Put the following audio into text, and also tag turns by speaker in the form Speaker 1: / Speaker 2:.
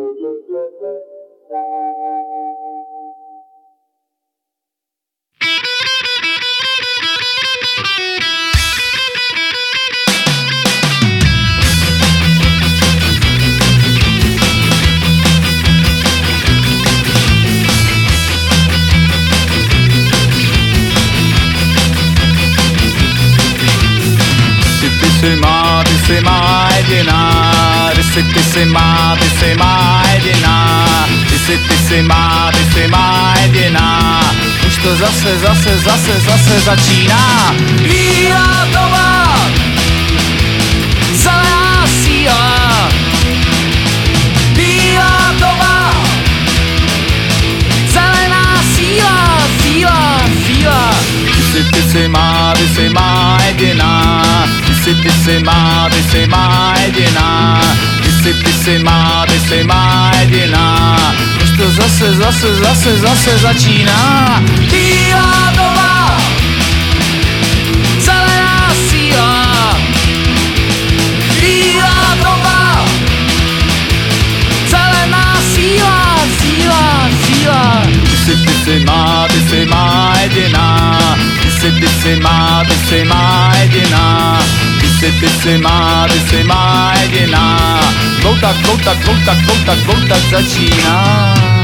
Speaker 1: Ty jsi má jediná, ty jsi má jediná, ty jsi má jediná, už to zase začíná. Bílá doba, zelená síla, bílá doba, zelená síla. Ty jsi má jediná, ty jsi má jediná, ty jsi má jediná, už to zase začíná. Bílá doba, zelená síla, bílá doba, zelená síla. Ty jsi má jediná, ty jsi má jediná, ty jsi má jediná, tak začíná.